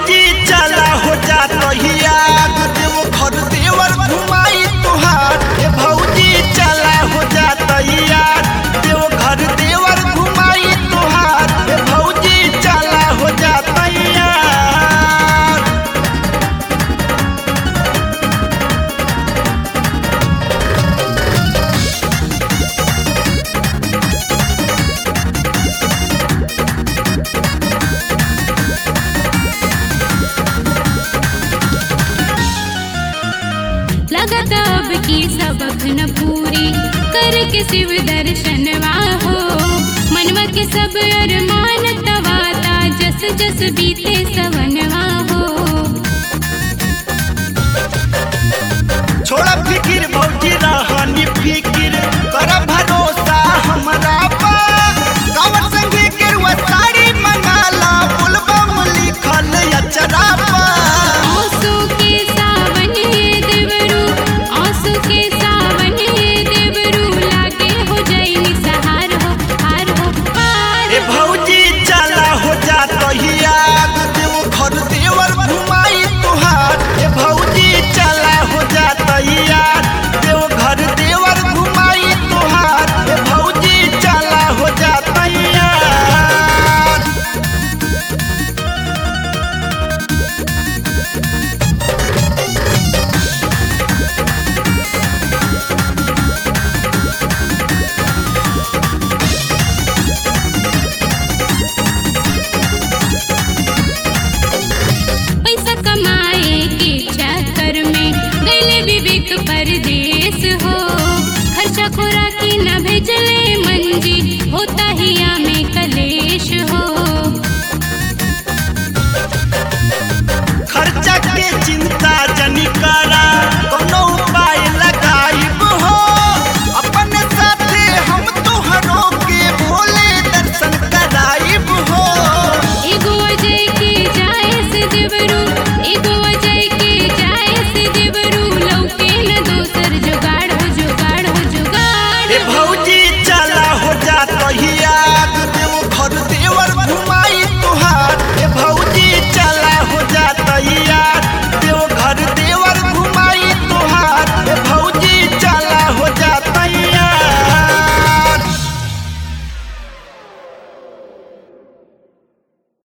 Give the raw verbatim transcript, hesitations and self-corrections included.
भौजी चला हो जा तहिया देव घर देवर घुमाई तुहार ए भौजी चला हो जा तहिया देव घर देवर घुमाई तुहार ए भौजी चला हो जा तहिया। लगत अब की सबक न पूरी करके शिव दर्शनवा हो मनवा के सब अरमान तवाता जस जस बीते सवनवा हो। छोड़ा फिकिर भौजी रहनी फिकिर कर भरोसा हमरा पा कावर संगे केरुआ साड़ी मंगाला बोलबम लिखल अचरा पा। आंसू के सावन ये देवरू आंसू के सावन ये देवरू लागे हो जाई सहार हो हार हो पार। ए भौजी चला हो जा तहिया देव घर देवर घुमाई तुहार ए भौजी चला हो जा तहिया देव घर देवर घुमाई तुहार ए भौजी चला हो जा तहिया। पैसा कमाए के चक्कर में गईले विवेक परदेश हो खर्चा खुराकी न भेजले मंजी होता हिया में कलेश हो। खर्चा के चिंता जनी करा कोनो उपाय लगाइब हो अपन साथे हम तोहरो के भोले दर्शन कराइब हो। एगो अजय के जाए से देवरू